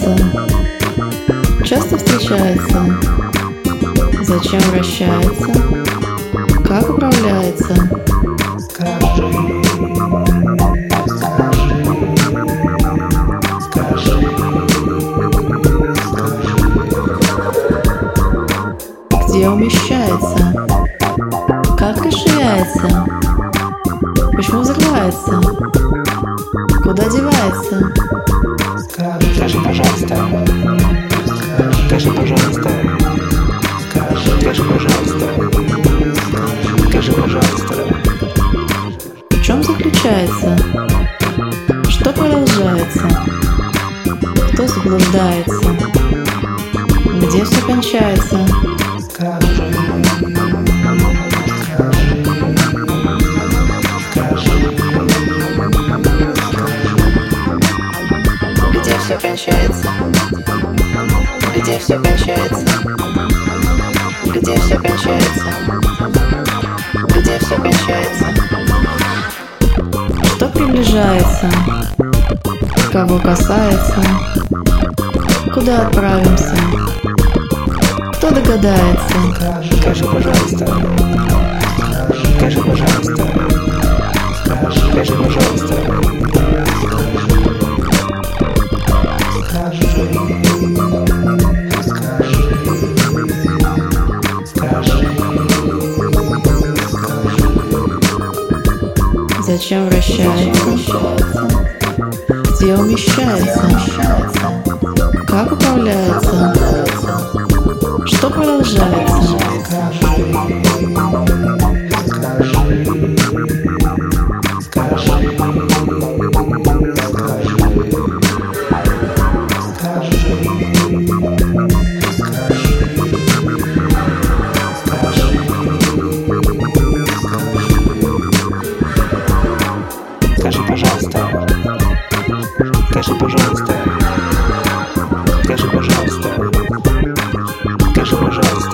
появляется, часто встречается, зачем вращается, как управляется. Скажи, где умещается, как расширяется, почему взрывается, куда девается. скажи, пожалуйста, скажи, пожалуйста, скажи, пожалуйста, скажи, пожалуйста. В чем заключается, что продолжается, кто заблуждается, где все кончается. Где все кончается, где все кончается, где все кончается, где все кончается. Что приближается, кого касается, куда отправимся, кто догадается. Скажи, пожалуйста, скажи, пожалуйста, скажи, пожалуйста. Зачем вращается, где умещается, как управляется, что продолжается. Скажи, пожалуйста, скажи, пожалуйста, скажи, пожалуйста, скажи, пожалуйста.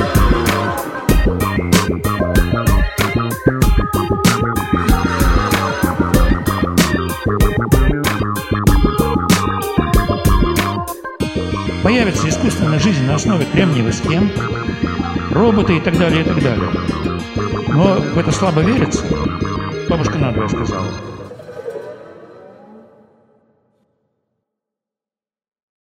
Появится искусственная жизнь на основе кремниевых схем, роботы и так далее, и так далее. Но в это слабо верится. Бабушка надвое сказала.